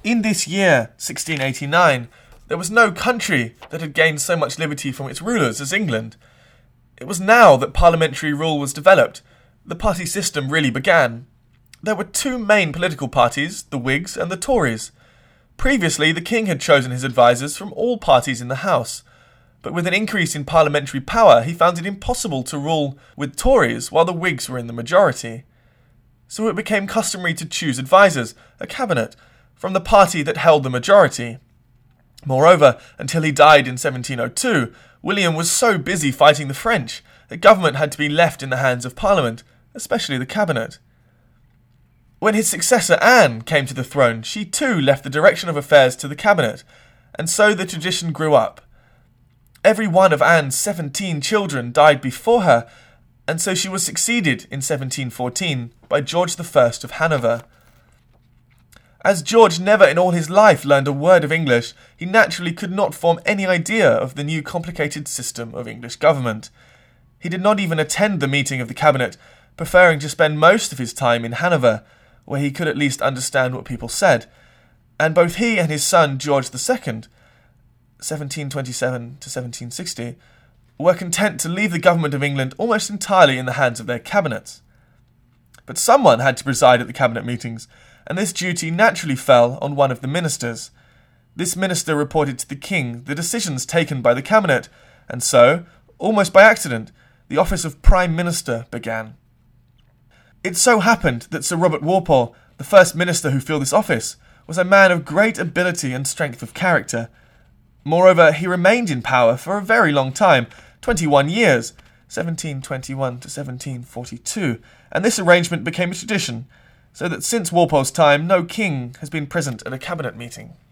In this year, 1689, there was no country that had gained so much liberty from its rulers as England. It was now that parliamentary rule was developed. The party system really began. There were two main political parties, the Whigs and the Tories. Previously, the king had chosen his advisers from all parties in the House. But with an increase in parliamentary power, he found it impossible to rule with Tories while the Whigs were in the majority. So it became customary to choose advisers, a cabinet, from the party that held the majority. Moreover, until he died in 1702, William was so busy fighting the French that government had to be left in the hands of Parliament, especially the cabinet. When his successor Anne came to the throne, she too left the direction of affairs to the cabinet, and so the tradition grew up. Every one of Anne's 17 children died before her, and so she was succeeded in 1714 by George I of Hanover. As George never in all his life learned a word of English, he naturally could not form any idea of the new complicated system of English government. He did not even attend the meeting of the cabinet, preferring to spend most of his time in Hanover, where he could at least understand what people said, and both he and his son George II, 1727 to 1760, were content to leave the government of England almost entirely in the hands of their cabinets. But someone had to preside at the cabinet meetings, and this duty naturally fell on one of the ministers. This minister reported to the king the decisions taken by the cabinet, and so, almost by accident, the office of Prime Minister began. It so happened that Sir Robert Walpole, the first minister who filled this office, was a man of great ability and strength of character. Moreover, he remained in power for a very long time, 21 years, 1721 to 1742, and this arrangement became a tradition, so that since Walpole's time no king has been present at a cabinet meeting.